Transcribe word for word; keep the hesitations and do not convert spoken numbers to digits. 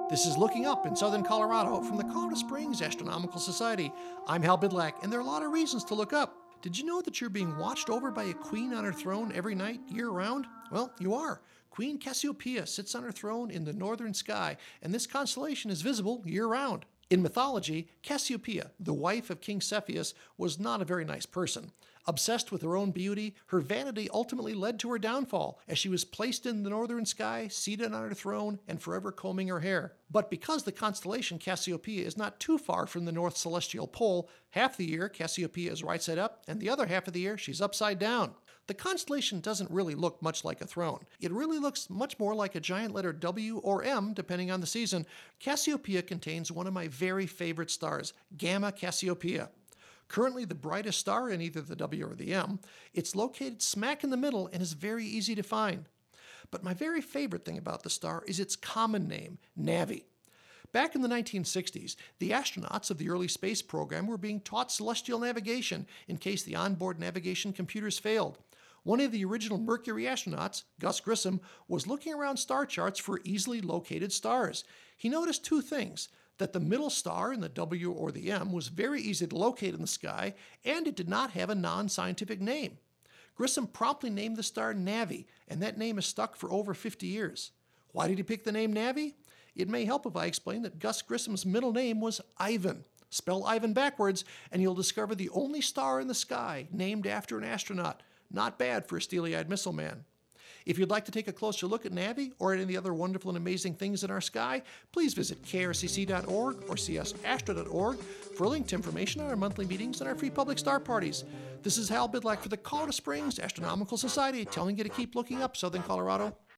This is Looking Up in Southern Colorado from the Colorado Springs Astronomical Society. I'm Hal Bidlack, and there are a lot of reasons to look up. Did you know that you're being watched over by a queen on her throne every night, year-round? Well, you are. Queen Cassiopeia sits on her throne in the northern sky, and this constellation is visible year-round. In mythology, Cassiopeia, the wife of King Cepheus, was not a very nice person. Obsessed with her own beauty, her vanity ultimately led to her downfall, as she was placed in the northern sky, seated on her throne, and forever combing her hair. But because the constellation Cassiopeia is not too far from the north celestial pole, half the year Cassiopeia is right side up, and the other half of the year she's upside down. The constellation doesn't really look much like a throne. It really looks much more like a giant letter W or M, depending on the season. Cassiopeia contains one of my very favorite stars, Gamma Cassiopeia. Currently the brightest star in either the W or the M, it's located smack in the middle and is very easy to find. But my very favorite thing about the star is its common name, Navi. Back in the nineteen sixties, the astronauts of the early space program were being taught celestial navigation in case the onboard navigation computers failed. One of the original Mercury astronauts, Gus Grissom, was looking around star charts for easily located stars. He noticed two things: that the middle star in the W or the M was very easy to locate in the sky, and it did not have a non-scientific name. Grissom promptly named the star Navi, and that name has stuck for over fifty years. Why did he pick the name Navi? It may help if I explain that Gus Grissom's middle name was Ivan. Spell Ivan backwards, and you'll discover the only star in the sky named after an astronaut. Not bad for a steely-eyed missile man. If you'd like to take a closer look at Navi or at any other wonderful and amazing things in our sky, please visit K R C C dot org or C S astro dot org for a link to information on our monthly meetings and our free public star parties. This is Hal Bidlack for the Colorado Springs Astronomical Society, telling you to keep looking up, Southern Colorado.